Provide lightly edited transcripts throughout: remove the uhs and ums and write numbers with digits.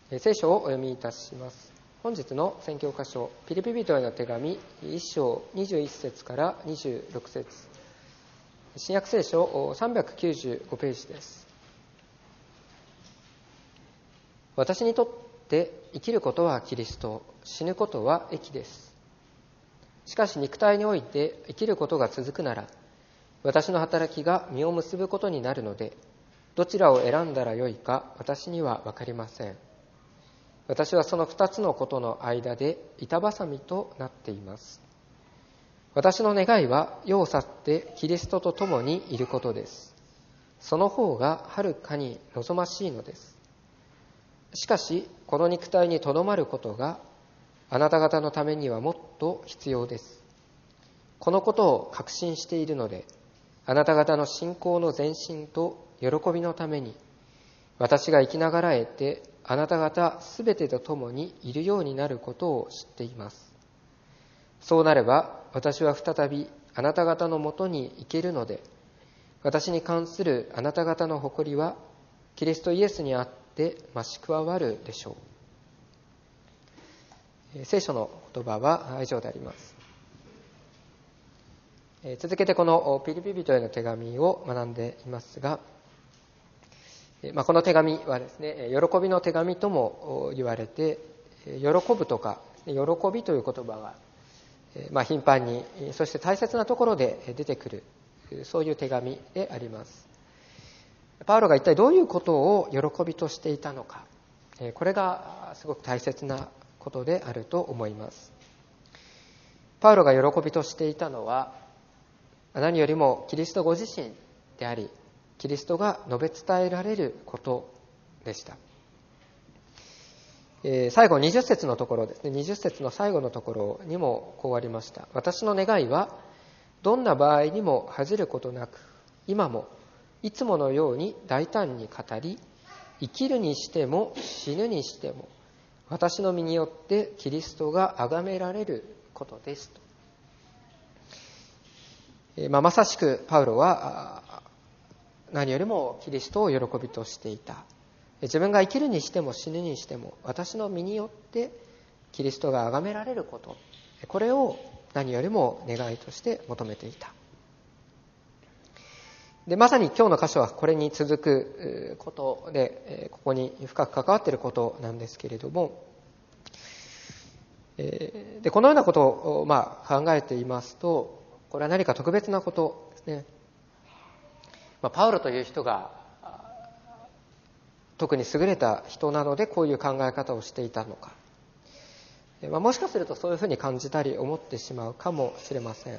聖書をお読みいたします。本日の宣教箇所、ピリピ人への手紙1章21節から26節、新約聖書395ページです。私にとって生きることはキリスト、死ぬことは益です。しかし肉体において生きることが続くなら、私の働きが実を結ぶことになるので、どちらを選んだらよいか私には分かりません。私はその2つのことの間で板挟みとなっています。私の願いは世を去ってキリストと共にいることです。その方がはるかに望ましいのです。しかしこの肉体にとどまることがあなた方のためにはもっと必要です。このことを確信しているので、あなた方の信仰の前進と喜びのために、私が生きながらえてあなた方すべてと共にいるようになることを知っています。そうなれば私は再びあなた方のもとに行けるので、私に関するあなた方の誇りはキリストイエスにあって増し加わるでしょう。聖書の言葉は以上であります。続けてこのピリピ人への手紙を学んでいますが、この手紙はですね、喜びの手紙とも言われて、喜ぶとか喜びという言葉が頻繁に、そして大切なところで出てくる、そういう手紙であります。パウロが一体どういうことを喜びとしていたのか、これがすごく大切なことであると思います。パウロが喜びとしていたのは、何よりもキリストご自身であり、キリストが述べ伝えられることでした。最後20節のところですね、20節の最後のところにもこうありました。私の願いはどんな場合にも恥じることなく、今もいつものように大胆に語り、生きるにしても死ぬにしても私の身によってキリストが崇められることですと。まさしくパウロは何よりもキリストを喜びとしていた。自分が生きるにしても死ぬにしても私の身によってキリストが崇められること、これを何よりも願いとして求めていた。でまさに今日の箇所はこれに続くことで、ここに深く関わっていることなんですけれども、でこのようなことを考えていますと、これは何か特別なことですね。パウロという人が特に優れた人なのでこういう考え方をしていたのか、もしかするとそういうふうに感じたり思ってしまうかもしれません。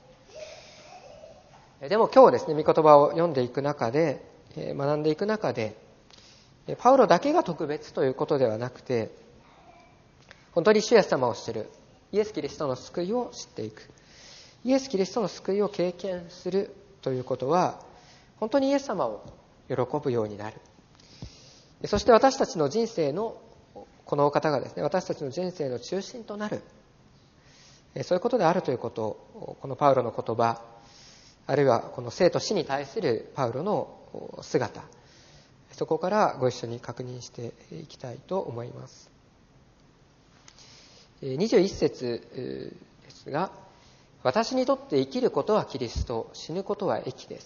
でも今日ですね、御言葉を読んでいく中で、学んでいく中で、パウロだけが特別ということではなくて、本当に主イエス様を知る、イエス・キリストの救いを知っていく、イエス・キリストの救いを経験するということは、本当にイエス様を喜ぶようになる。そして私たちの人生のこのお方がですね、私たちの人生の中心となる、そういうことであるということを、このパウロの言葉、あるいはこの生と死に対するパウロの姿、そこからご一緒に確認していきたいと思います。21節ですが、私にとって生きることはキリスト、死ぬことは益です。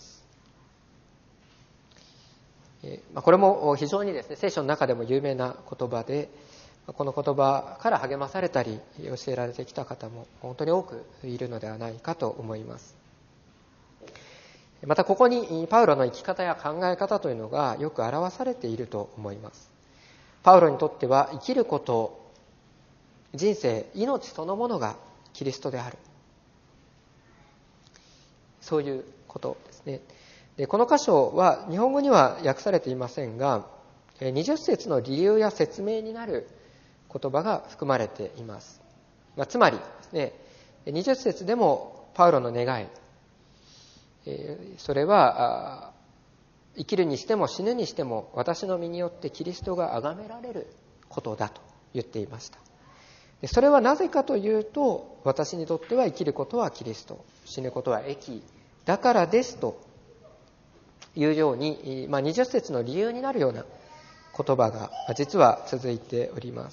これも非常にですね、聖書の中でも有名な言葉で、この言葉から励まされたり教えられてきた方も本当に多くいるのではないかと思います。またここにパウロの生き方や考え方というのがよく表されていると思います。パウロにとっては生きること、人生、命そのものがキリストである、そういうことですね。でこの箇所は日本語には訳されていませんが、20節の理由や説明になる言葉が含まれています。つまりですね、20節でもパウロの願い、それは生きるにしても死ぬにしても私の身によってキリストが崇められることだと言っていました。それはなぜかというと、私にとっては生きることはキリスト、死ぬことは益だからですというように、20節の理由になるような言葉が実は続いております。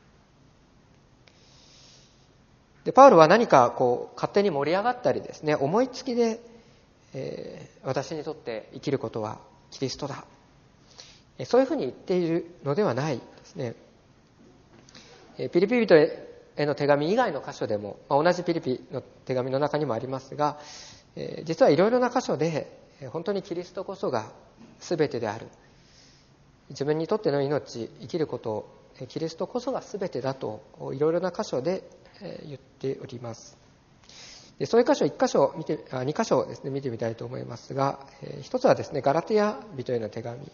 でパウロは何か勝手に盛り上がったりですね、思いつきで、私にとって生きることはキリストだ、そういうふうに言っているのではないですね。ピリピ人への手紙以外の箇所でも、同じピリピの手紙の中にもありますが、実はいろいろな箇所で本当にキリストこそが全てである、自分にとっての命、生きること、キリストこそが全てだといろいろな箇所で言っております。でそういう箇所2箇所ですね、見てみたいと思いますが、一つはですね、ガラテヤ人への手紙、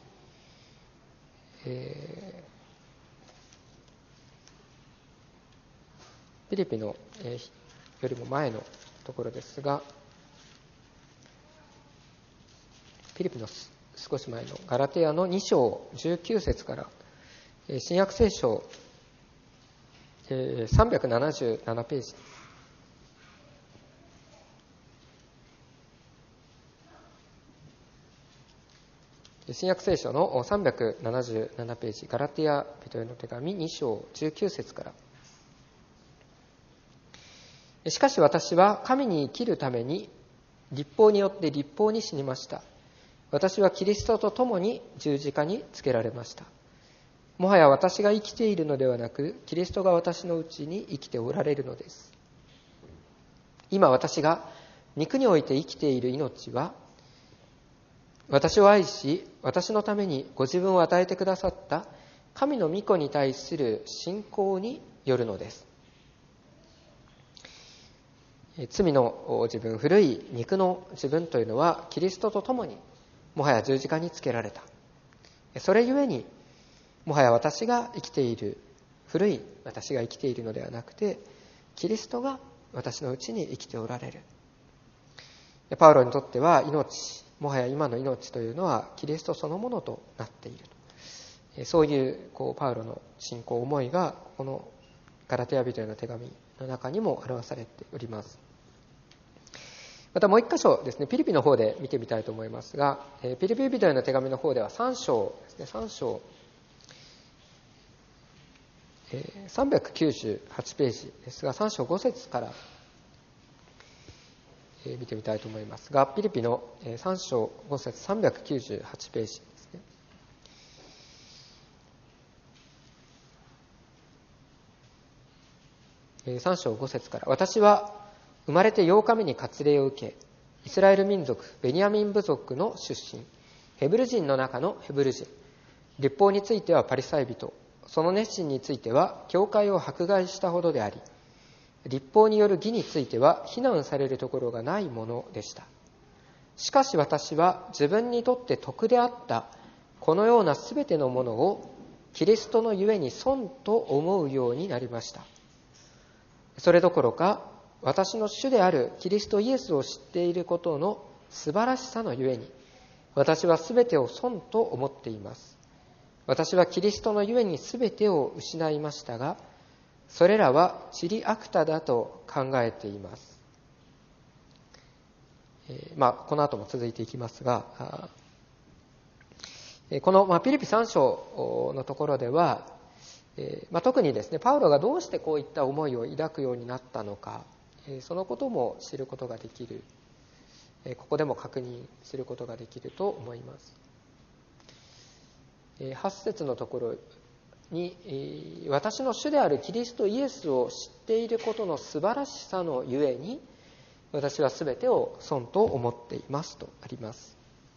ピリピの、よりも前のところですが、ピリピの少し前のガラテヤの2章19節から、新約聖書、377ページ、新約聖書の377ページ、ガラテヤ人への手紙2章19節から。しかし私は神に生きるために律法によって律法に死にました。私はキリストと共に十字架につけられました。もはや私が生きているのではなく、キリストが私のうちに生きておられるのです。今私が肉において生きている命は、私を愛し、私のためにご自分を与えてくださった神の御子に対する信仰によるのです。罪の自分、古い肉の自分というのはキリストと共にもはや十字架につけられた。それゆえにもはや私が生きている、古い私が生きているのではなくて、キリストが私のうちに生きておられる。パウロにとっては命、もはや今の命というのはキリストそのものとなっている。そういうパウロの信仰思いがこのガラテヤ人への手紙の中にも表されております。またもう一箇所ですね、ピリピの方で見てみたいと思いますが、ピリピ人への手紙の方では3章ですね、3章398ページですが、3章5節から見てみたいと思いますが、ピリピの3章5節398ページですね。3章5節から、私は生まれて8日目に割礼を受け、イスラエル民族ベニヤミン部族の出身、ヘブル人の中のヘブル人、律法についてはパリサイ人、その熱心については教会を迫害したほどであり、律法による義については非難されるところがないものでした。しかし私は自分にとって得であったこのようなすべてのものをキリストのゆえに損と思うようになりました。それどころか私の主であるキリストイエスを知っていることの素晴らしさのゆえに、私はすべてを損と思っています。私はキリストのゆえにすべてを失いましたが、それらは塵悪多だと考えています。この後も続いていきますが、このピリピ3章のところでは、特にですね、パウロがどうしてこういった思いを抱くようになったのか、そのことも知ることができる、ここでも確認することができると思います。8節のところに、私の主であるキリストイエスを知っていることの素晴らしさのゆえに、私はすべてを損と思っていますとあります。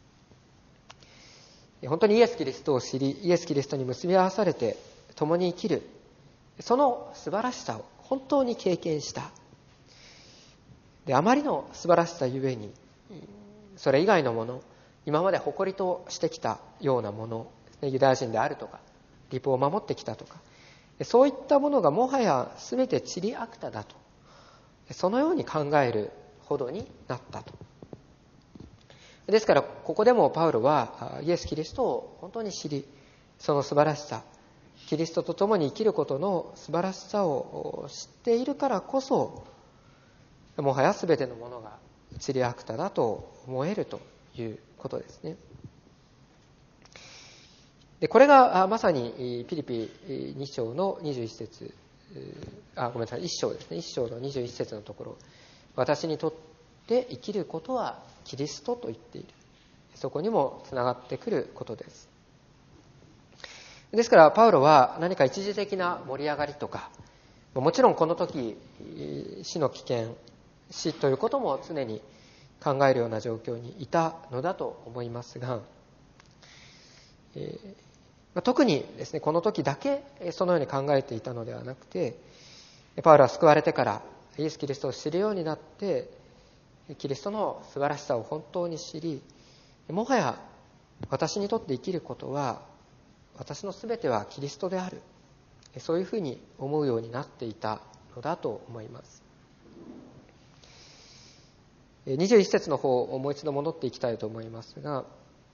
本当にイエス・キリストを知り、イエス・キリストに結び合わされて共に生きる、その素晴らしさを本当に経験した。で、あまりの素晴らしさゆえに、それ以外のもの、今まで誇りとしてきたようなもの、ユダヤ人であるとか、律法を守ってきたとか、そういったものがもはや全て塵悪多だと、そのように考えるほどになったと。ですからここでもパウロはイエス・キリストを本当に知り、その素晴らしさ、キリストと共に生きることの素晴らしさを知っているからこそ、もはや全てのものが塵悪多だと思えるということですね。 でこれがまさにピリピ2章の21節、ごめんなさい、1章ですね、1章の21節のところ、私にとって生きることはキリストと言っている。そこにもつながってくることです。ですからパウロは何か一時的な盛り上がりとか、もちろんこの時死の危険、死ということも常に考えるような状況にいたのだと思いますが、特にですね、この時だけそのように考えていたのではなくて、パウロは救われてからイエス・キリストを知るようになって、キリストの素晴らしさを本当に知り、もはや私にとって生きることは、私のすべてはキリストである、そういうふうに思うようになっていたのだと思います。21節の方をもう一度戻っていきたいと思いますが、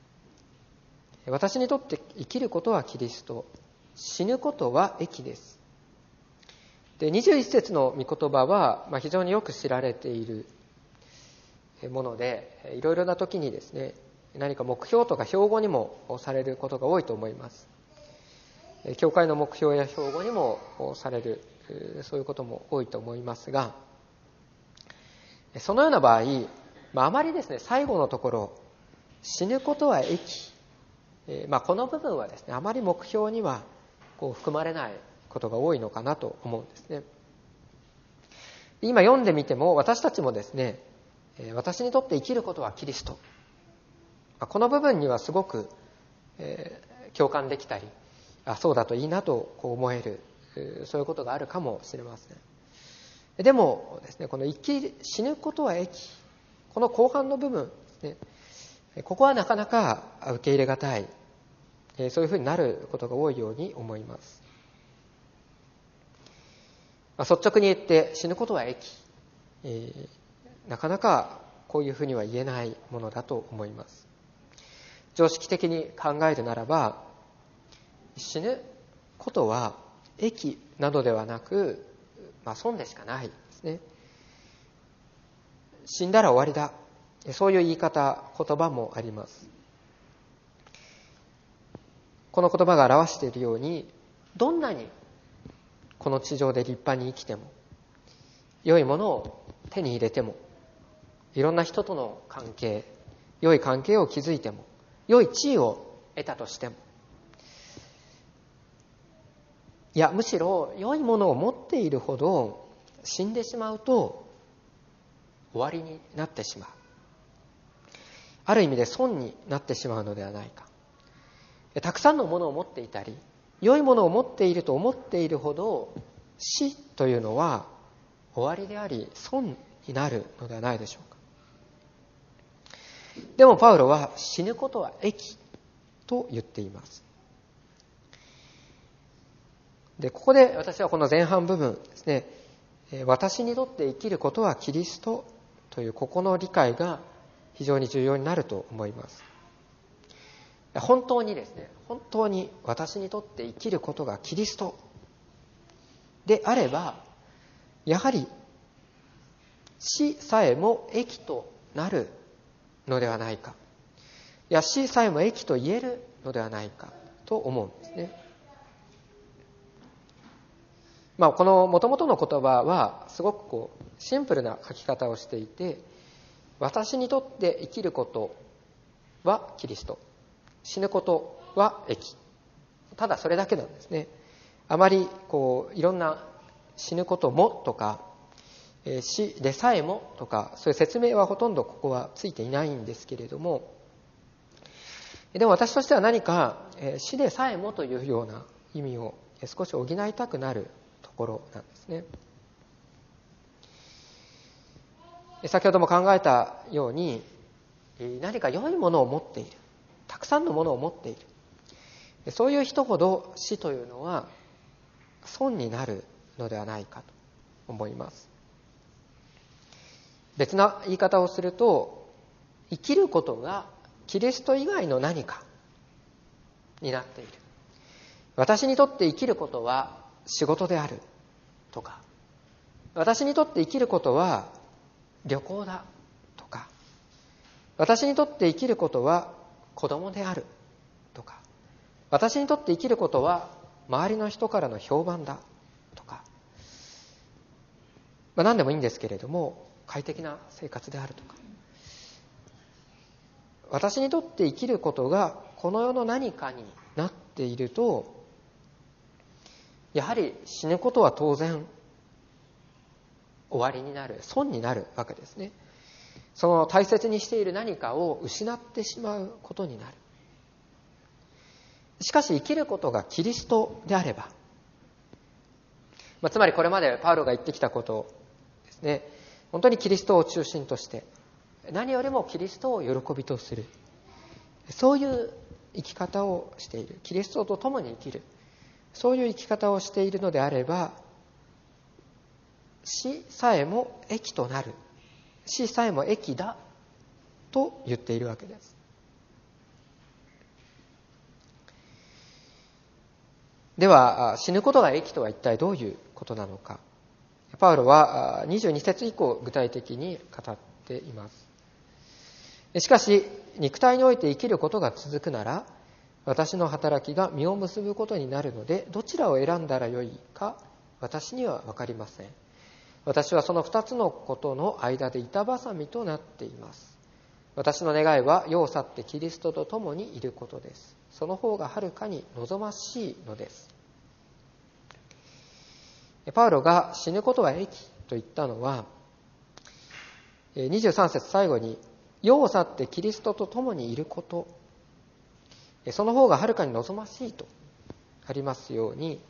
私にとって生きることはキリスト、死ぬことは益です。で、21節の御言葉は、非常によく知られているもので、いろいろな時にですね、何か目標とか標語にもされることが多いと思います。教会の目標や標語にもされる、そういうことも多いと思いますが、そのような場合、あまりですね、最後のところ、死ぬことは益、この部分はですね、あまり目標には含まれないことが多いのかなと思うんですね。今読んでみても、私たちもですね、私にとって生きることはキリスト、この部分にはすごく共感できたり、そうだといいなと思える、そういうことがあるかもしれません。でもですね、この死ぬことは益、この後半の部分ですね、ここはなかなか受け入れがたい、そういうふうになることが多いように思います。率直に言って死ぬことは益、なかなかこういうふうには言えないものだと思います。常識的に考えるならば、死ぬことは益などではなく、損でしかないですね。死んだら終わりだ、そういう言い方、言葉もあります。この言葉が表しているように、どんなにこの地上で立派に生きても、良いものを手に入れても、いろんな人との関係、良い関係を築いても、良い地位を得たとしても、いやむしろ良いものを持っているほど死んでしまうと終わりになってしまう。ある意味で損になってしまうのではないか。たくさんのものを持っていたり、良いものを持っていると思っているほど、死というのは終わりであり損になるのではないでしょうか。でもパウロは死ぬことは益と言っています。で、ここで私はこの前半部分ですね、私にとって生きることはキリストというここの理解が非常に重要になると思います。本当にですね、本当に私にとって生きることがキリストであれば、やはり死さえも益となるのではないか、いや死さえも益と言えるのではないかと思うんですね。この元々の言葉はすごくシンプルな書き方をしていて、私にとって生きることはキリスト、死ぬことは益、ただそれだけなんですね。あまりいろんな死ぬこともとか、死でさえもとか、そういう説明はほとんどここはついていないんですけれども、でも私としては何か死でさえもというような意味を少し補いたくなるところなんですね。先ほども考えたように、何か良いものを持っている、たくさんのものを持っている、そういう人ほど死というのは損になるのではないかと思います。別な言い方をすると、生きることがキリスト以外の何かになっている。私にとって生きることは仕事であるとか、私にとって生きることは旅行だとか、私にとって生きることは子供であるとか、 私にとって生きることは周りの人からの評判だとか、何でもいいんですけれども、快適な生活であるとか、私にとって生きることがこの世の何かになっていると、やはり死ぬことは当然終わりになる、損になるわけですね。その大切にしている何かを失ってしまうことになる。しかし生きることがキリストであれば、つまりこれまでパウロが言ってきたことですね、本当にキリストを中心として、何よりもキリストを喜びとする、そういう生き方をしている、キリストと共に生きる、そういう生き方をしているのであれば、死さえも益となる、死さえも益だと言っているわけです。では、死ぬことが益とは一体どういうことなのか。パウロは22節以降具体的に語っています。しかし、肉体において生きることが続くなら、私の働きが実を結ぶことになるので、どちらを選んだらよいか、私には分かりません。私はその2つのことの間で板挟みとなっています。私の願いは世を去ってキリストと共にいることです。その方がはるかに望ましいのです。パウロが死ぬことは益と言ったのは、23節最後に世を去ってキリストと共にいること、その方がはるかに望ましいとありますように、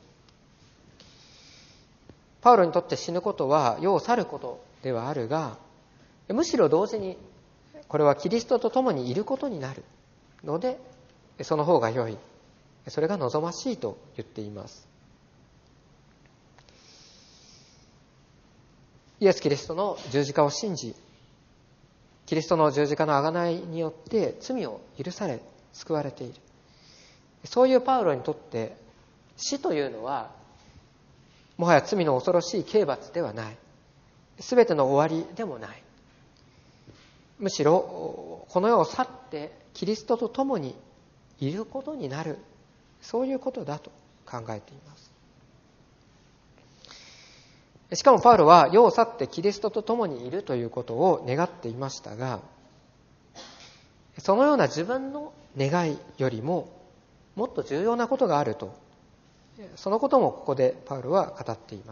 パウロにとって死ぬことは世を去ることではあるが、むしろ同時にこれはキリストと共にいることになるので、その方が良い、それが望ましいと言っています。イエス・キリストの十字架を信じ、キリストの十字架の贖いによって罪を許され救われている、そういうパウロにとって死というのはもはや罪の恐ろしい刑罰ではない、すべての終わりでもない。むしろこの世を去ってキリストと共にいることになる、そういうことだと考えています。しかもパウロは世を去ってキリストと共にいるということを願っていましたが、そのような自分の願いよりももっと重要なことがあると、そのこともここでパウロは語っています。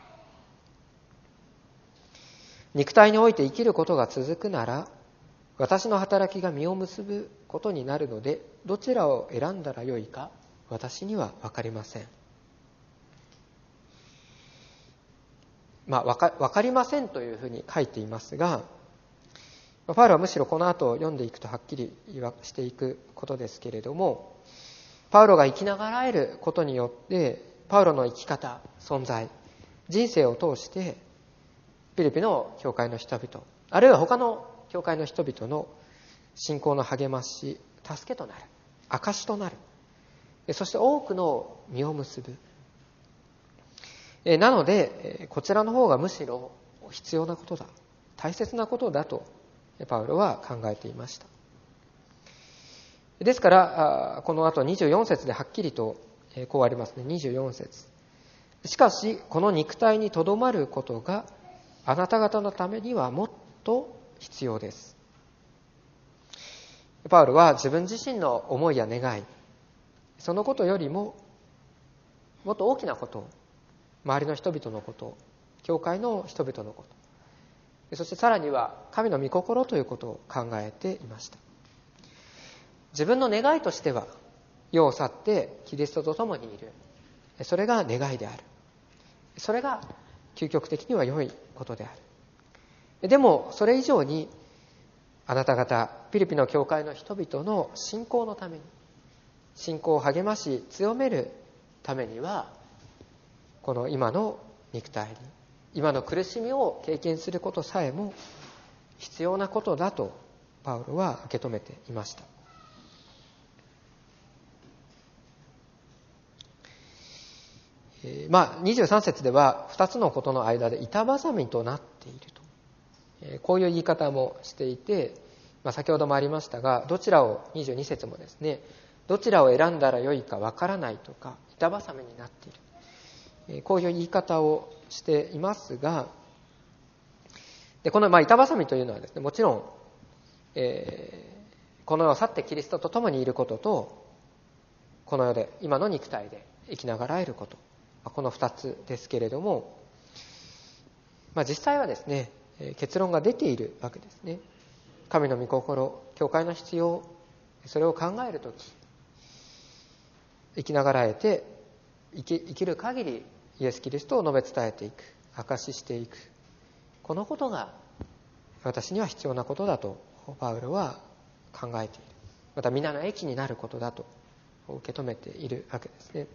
肉体において生きることが続くなら、私の働きが実を結ぶことになるので、どちらを選んだらよいか、私には分かりません。分かりませんというふうに書いていますが、パウロはむしろこの後読んでいくとはっきりしていくことですけれども、パウロが生きながらえることによって、パウロの生き方、存在、人生を通してフィリピの教会の人々、あるいは他の教会の人々の信仰の励まし、助けとなる、証となる、そして多くの実を結ぶ。なのでこちらの方がむしろ必要なことだ、大切なことだとパウロは考えていました。ですからこの後24節ではっきりとこうありますね。24節、しかしこの肉体にとどまることがあなた方のためにはもっと必要です。パウロは自分自身の思いや願い、そのことよりももっと大きなことを、周りの人々のこと、教会の人々のこと、そしてさらには神の御心ということを考えていました。自分の願いとしては世を去ってキリストと共にいる、それが願いである、それが究極的には良いことである。でもそれ以上に、あなた方フィリピの教会の人々の信仰のために、信仰を励まし強めるためには、この今の肉体に、今の苦しみを経験することさえも必要なことだとパウロは受け止めていました。23節では2つのことの間で板挟みとなっていると、こういう言い方もしていて、先ほどもありましたが、どちらを22節もですね、 どちらを選んだらよいかわからないとか、板挟みになっている、こういう言い方をしていますが、でこの板挟みというのはですね、もちろん、この世を去ってキリストと共にいることと、この世で今の肉体で生きながらえること、この2つですけれども、実際はですね、結論が出ているわけですね。神の御心、教会の必要、それを考えるとき、生きながらえて生きる限りイエス・キリストを述べ伝えていく、証ししていく、このことが私には必要なことだとパウロは考えている。また皆の益になることだと受け止めているわけですね。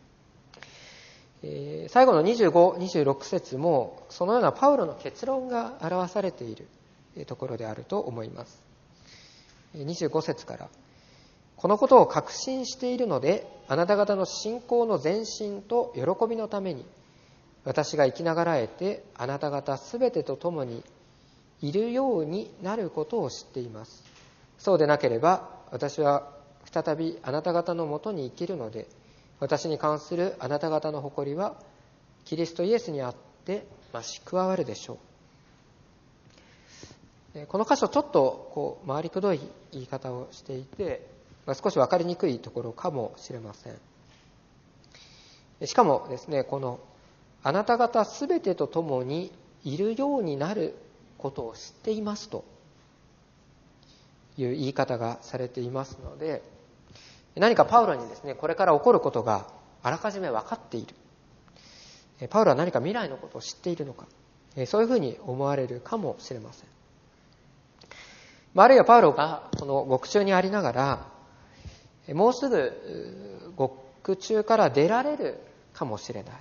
最後の25、26節もそのようなパウロの結論が表されているところであると思います。25節から、このことを確信しているので、あなた方の信仰の前進と喜びのために、私が生きながらえてあなた方すべてと共にいるようになることを知っています。そうでなければ、私は再びあなた方のもとに生きるので、私に関するあなた方の誇りはキリストイエスにあって増し加わるでしょう。この箇所ちょっと回りくどい言い方をしていて、少し分かりにくいところかもしれません。しかもですね、このあなた方すべてと共にいるようになることを知っていますという言い方がされていますので、何かパウロにですね、これから起こることがあらかじめ分かっている。パウロは何か未来のことを知っているのか、そういうふうに思われるかもしれません。あるいはパウロがこの獄中にありながら、もうすぐ獄中から出られるかもしれない。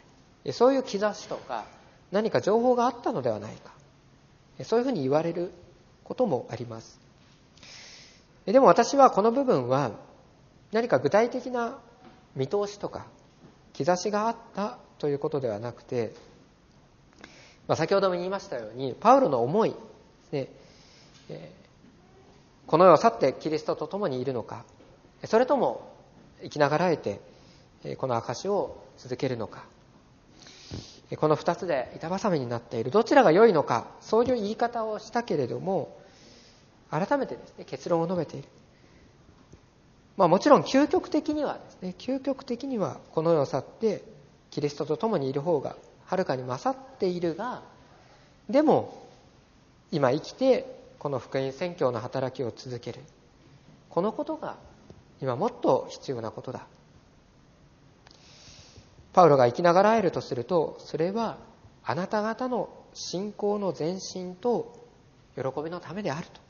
そういう兆しとか何か情報があったのではないか。そういうふうに言われることもあります。でも私はこの部分は何か具体的な見通しとか兆しがあったということではなくて、先ほども言いましたように、パウロの思いですね、この世を去ってキリストと共にいるのか、それとも生きながらえてこの証を続けるのか、この二つで板挟みになっている、どちらが良いのか、そういう言い方をしたけれども、改めてですね、結論を述べている。もちろん究極的にはですね、この世を去ってキリストと共にいる方がはるかに勝っているが、でも今生きてこの福音宣教の働きを続ける、このことが今もっと必要なことだ。パウロが生きながらえるとすると、それはあなた方の信仰の前進と喜びのためであると、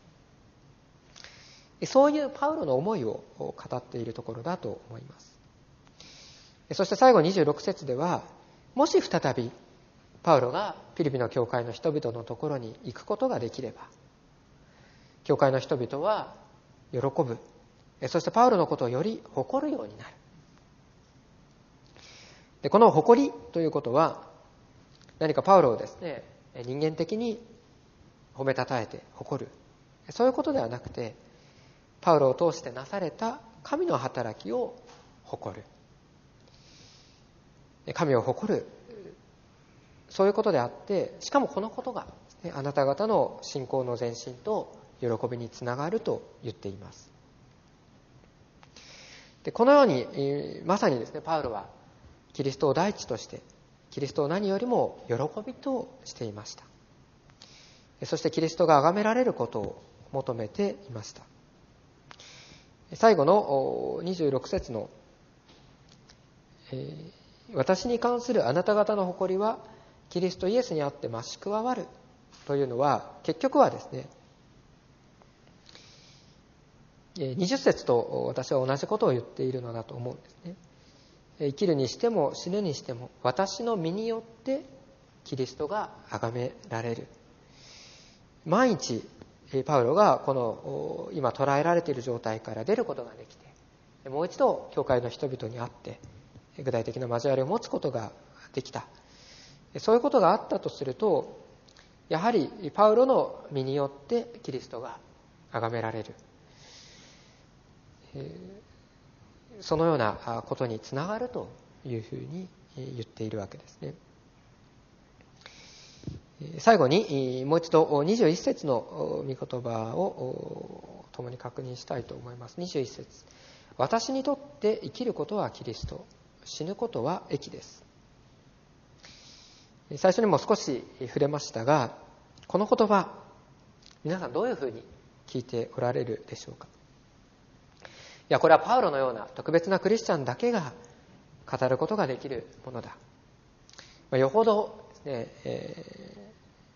そういうパウロの思いを語っているところだと思います。そして最後26節では、もし再びパウロがピリピの教会の人々のところに行くことができれば、教会の人々は喜ぶ、そしてパウロのことをより誇るようになる。でこの誇りということは、何かパウロをですね、人間的に褒めたたえて誇る、そういうことではなくて、パウロを通してなされた神の働きを誇る、神を誇る、そういうことであって、しかもこのことがあなた方の信仰の前進と喜びにつながると言っています。でこのようにまさにですね、パウロはキリストを第一として、キリストを何よりも喜びとしていました。そしてキリストが崇められることを求めていました。最後の26節の、私に関するあなた方の誇りはキリストイエスにあって増し加わるというのは、結局はですね、20節と私は同じことを言っているのだと思うんですね。生きるにしても死ぬにしても、私の身によってキリストが崇められる。毎日パウロがこの今捉えられている状態から出ることができて、もう一度教会の人々に会って具体的な交わりを持つことができた。そういうことがあったとすると、やはりパウロの身によってキリストが崇められる。 そのようなことにつながるというふうに言っているわけですね。最後にもう一度21節の御言葉を共に確認したいと思います。21節、私にとって生きることはキリスト、死ぬことは益です。最初にも少し触れましたが、この言葉、皆さんどういうふうに聞いておられるでしょうか。いや、これはパウロのような特別なクリスチャンだけが語ることができるものだ。よほどですね、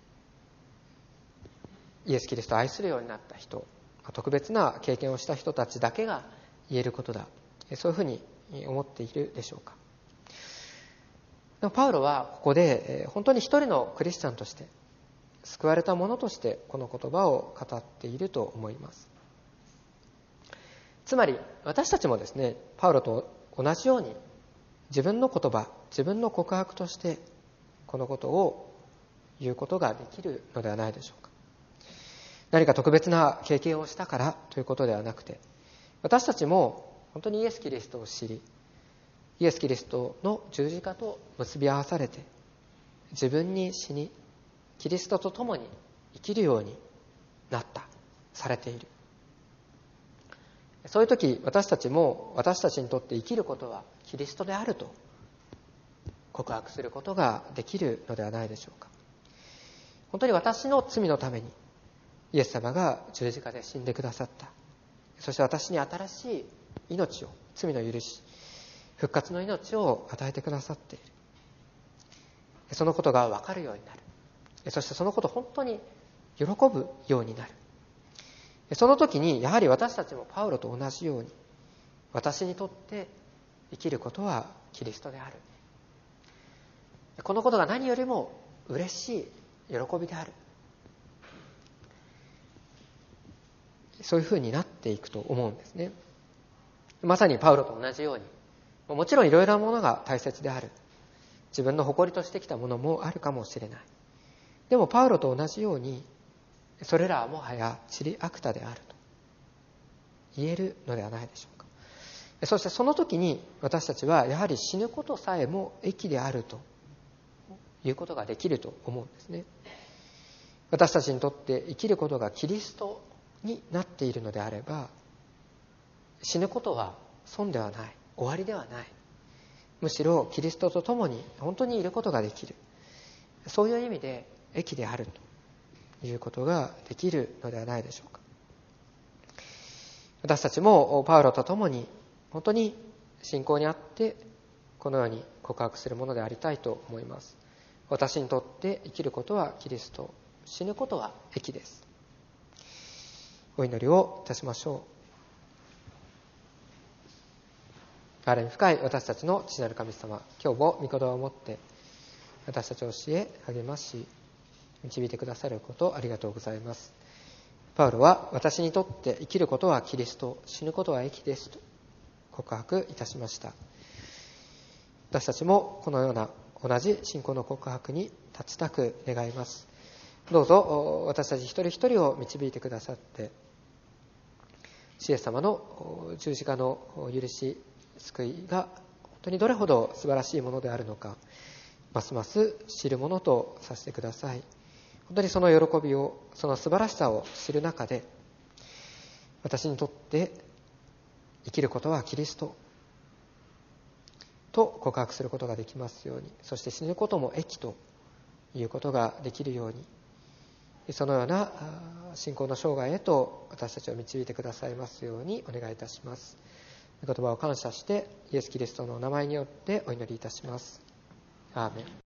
イエス・キリストを愛するようになった人、特別な経験をした人たちだけが言えることだ。そういうふうに思っているでしょうか。でもパウロはここで本当に一人のクリスチャンとして、救われた者としてこの言葉を語っていると思います。つまり私たちもですね、パウロと同じように自分の言葉、自分の告白としてこのことを言うことができるのではないでしょうか。何か特別な経験をしたからということではなくて、私たちも本当にイエス・キリストを知り、イエス・キリストの十字架と結び合わされて、自分に死に、キリストと共に生きるようになった、されている。そういう時、私たちも私たちにとって生きることはキリストであると告白することができるのではないでしょうか。本当に私の罪のためにイエス様が十字架で死んでくださった。そして私に新しい命を、罪の許し、復活の命を与えてくださっている。そのことが分かるようになる。そしてそのことを本当に喜ぶようになる。その時にやはり私たちもパウロと同じように、私にとって生きることはキリストである。このことが何よりも嬉しい喜びである。そういうふうになっていくと思うんですね。まさにパウロと同じように、もちろんいろいろなものが大切である。自分の誇りとしてきたものもあるかもしれない。でもパウロと同じように、それらはもはやチリアクタであると言えるのではないでしょうか。そしてその時に私たちはやはり死ぬことさえも益であるということができると思うんですね。私たちにとって生きることがキリストになっているのであれば、死ぬことは損ではない、終わりではない。むしろキリストと共に本当にいることができる。そういう意味で益であるということができるのではないでしょうか。私たちもパウロと共に本当に信仰にあってこのように告白するものでありたいと思います。私にとって生きることはキリスト、死ぬことは益です。お祈りをいたしましょう。憐れみ深い私たちの父なる神様、今日も御言葉を持って私たちを教え励まし導いてくださることありがとうございます。パウロは私にとって生きることはキリスト、死ぬことは益ですと告白いたしました。私たちもこのような同じ信仰の告白に立ちたく願います。どうぞ私たち一人一人を導いてくださって、イエス様の十字架の許し、救いが本当にどれほど素晴らしいものであるのか、ますます知るものとさせてください。本当にその喜びを、その素晴らしさを知る中で、私にとって生きることはキリストと告白することができますように、そして死ぬことも益ということができるように、そのような信仰の生涯へと私たちを導いてくださいますようにお願いいたします。御言葉を感謝してイエス・キリストのお名前によってお祈りいたします。アーメン。